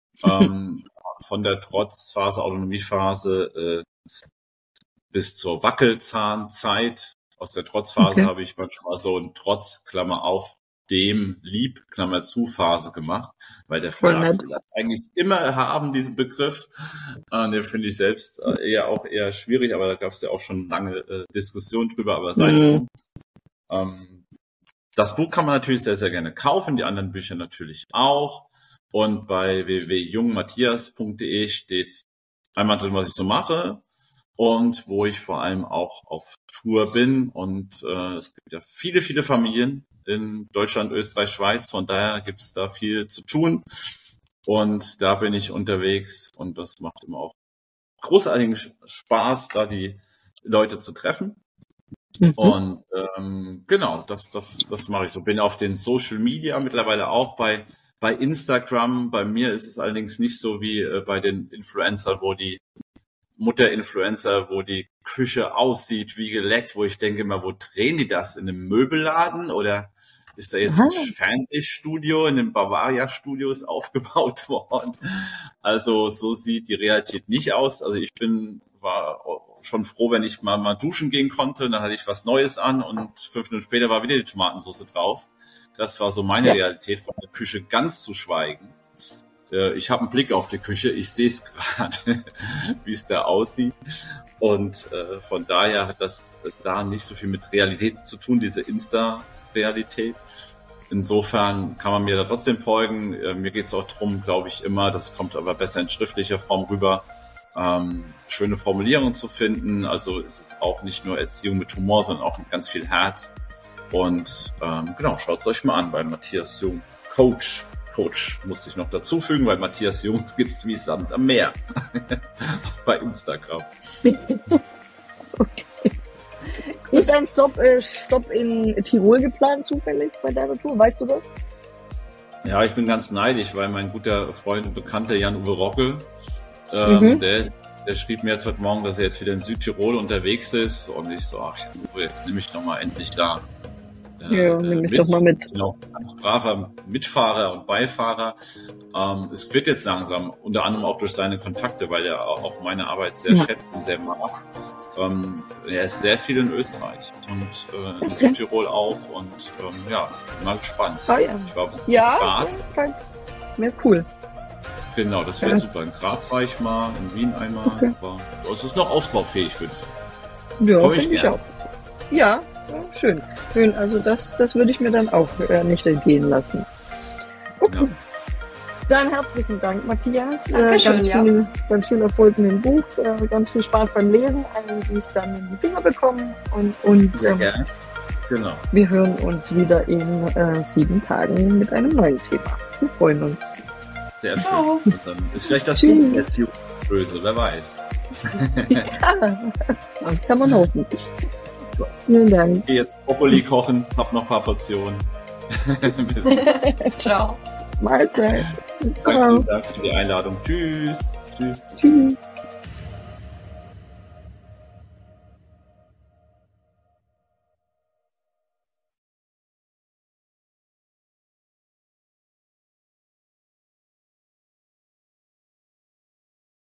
von der Trotzphase, Autonomiephase bis zur Wackelzahnzeit. Aus der Trotzphase habe ich manchmal so ein Trotz, Klammer auf, dem Lieb, Klammer zu, Phase gemacht, weil der Verlag will das eigentlich immer haben, diesen Begriff. Den finde ich selbst eher schwierig, aber da gab es ja auch schon lange Diskussionen drüber, aber sei es drum. Das Buch kann man natürlich sehr, sehr gerne kaufen, die anderen Bücher natürlich auch. Und bei www.jungmatthias.de steht einmal drin, was ich so mache. Und wo ich vor allem auch auf Tour bin. Und es gibt ja viele, viele Familien in Deutschland, Österreich, Schweiz. Von daher gibt es da viel zu tun. Und da bin ich unterwegs. Und das macht immer auch großartigen Spaß, da die Leute zu treffen. Und genau, das mache ich so. Bin auf den Social Media mittlerweile auch bei Instagram. Bei mir ist es allerdings nicht so wie bei den Influencern, wo die Mutter-Influencer, wo die Küche aussieht wie geleckt, wo ich denke immer, wo drehen die das? In einem Möbelladen oder ist da jetzt ein Fernsehstudio in den Bavaria-Studios aufgebaut worden? Also so sieht die Realität nicht aus. Also ich war schon froh, wenn ich mal duschen gehen konnte, dann hatte ich was Neues an und 5 Minuten später war wieder die Tomatensauce drauf. Das war so meine Realität, von der Küche ganz zu schweigen. Ich habe einen Blick auf die Küche, ich sehe es gerade, wie es da aussieht. Und von daher hat das da nicht so viel mit Realität zu tun, diese Insta-Realität. Insofern kann man mir da trotzdem folgen. Mir geht es auch darum, glaube ich, immer, das kommt aber besser in schriftlicher Form rüber, schöne Formulierungen zu finden. Also es ist auch nicht nur Erziehung mit Humor, sondern auch mit ganz viel Herz. Und genau, schaut es euch mal an bei Matthias Jung, Coach musste ich noch dazu fügen, weil Matthias Jung gibt's wie Sand am Meer bei Instagram. Okay. Ist ein Stopp in Tirol geplant zufällig bei deiner Tour? Weißt du das? Ja, ich bin ganz neidisch, weil mein guter Freund und Bekannter Jan-Uwe Rockel, der schrieb mir jetzt heute Morgen, dass er jetzt wieder in Südtirol unterwegs ist und ich so, Jan-Uwe, jetzt nehme ich doch mal endlich da. Nehme ich doch mal mit. Genau, braver Mitfahrer und Beifahrer. Es wird jetzt langsam, unter anderem auch durch seine Kontakte, weil er auch meine Arbeit sehr schätzt und sehr mag. Er ist sehr viel in Österreich und in Südtirol auch und bin mal gespannt. Oh, ja. Ich war bis in Graz. Wäre cool. Genau, das wäre super. In Graz war ich mal, in Wien einmal. Aber es ist noch ausbaufähig, würde ich sagen. Ja, finde ich auch. Ja, schön. Also das würde ich mir dann auch nicht entgehen lassen. Okay. Ja. Dann herzlichen Dank, Matthias. Dankeschön, ganz viel Erfolg mit dem Buch, ganz viel Spaß beim Lesen, allen, die es dann in die Finger bekommen. Und sehr gerne. Genau. Wir hören uns wieder in 7 Tagen mit einem neuen Thema. Wir freuen uns. Sehr schön. Ciao. Und dann ist vielleicht das Tschüss. Erziehung böse, wer weiß. Ja, das kann man hoffen. Vielen Dank. Ich gehe jetzt Brokkoli kochen, hab noch ein paar Portionen. Bis dann. Ciao. Mahlzeit. Vielen Dank für die Einladung. Tschüss. Tschüss. Tschüss.